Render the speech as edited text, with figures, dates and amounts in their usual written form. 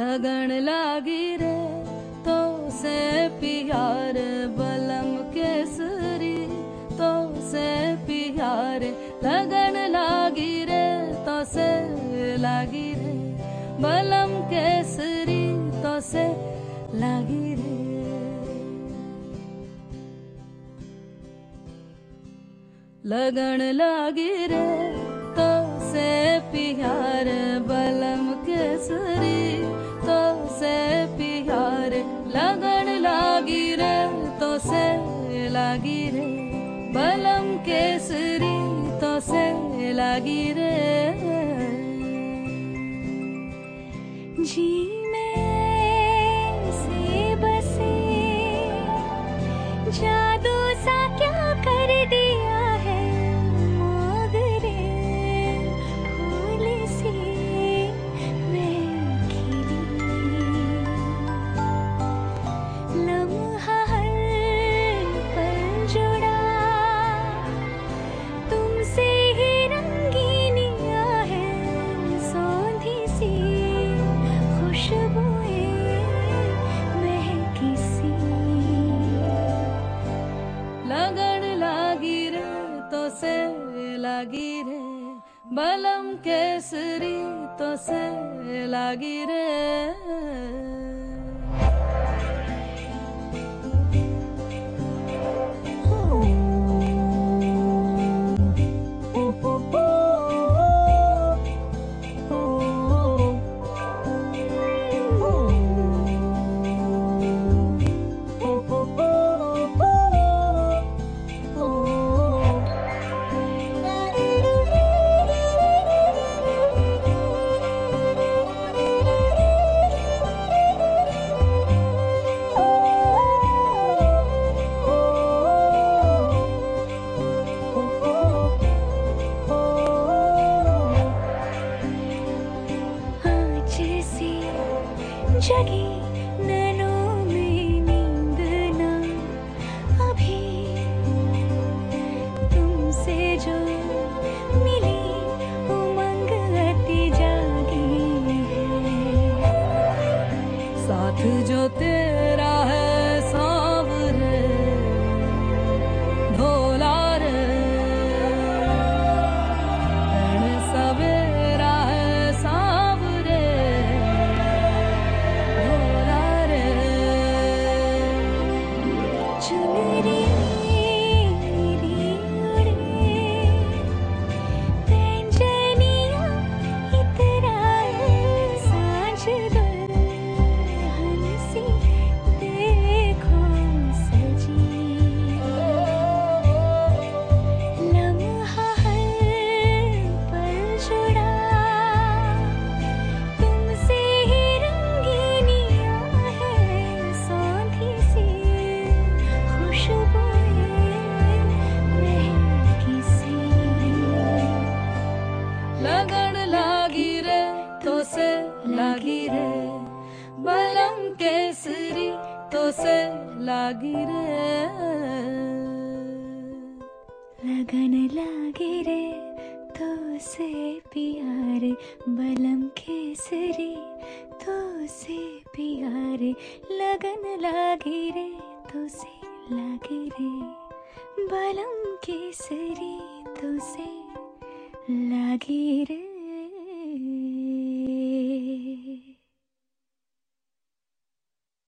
लगन लागी रे तो से प्यार बलम केसरी तो से प्यार लगन लागी रे तो से लागी रे बलम केसरी तो से लागी रे लगन लागी रे तो से प्यार बलम केसरी तो से प्यार लगन लागी रे तो से लागी रे बलम केसरी तो से लागी रे जी में से बसे जादू सा क्या कर दिया है मोगरे फूल से मैं खिली लम्हा हर पल जुड़ा तुमसे ही रंगीनिया है सौंधी सी खुशबुएं महकी सी लगन लागी रे तो से लागी रे बलम केसरी तो से लागी रे जगी नैनों में नींद ना अभी तुमसे जो मिली उमंग अति जागी है साथ जो तेरा है सांवरे भोला रे सवेरा है सांवरे लगन लागी रे तो से लागी रे बलम केसरी तो से लागी रे लगन लागी रे तो से प्यार बलम केसरी तो से प्यार लगन लागी रे तो से लागी रे बलम केसरी तो से लागी रे।